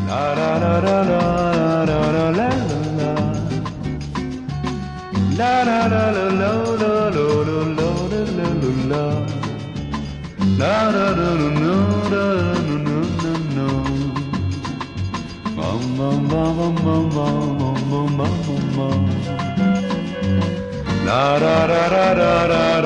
La la la la la la la la la la. La la la la la la la la la la la la. La la la la la la la la la. Ma ma ma ma ma ma ma ma ma. La ra ra ra ra ra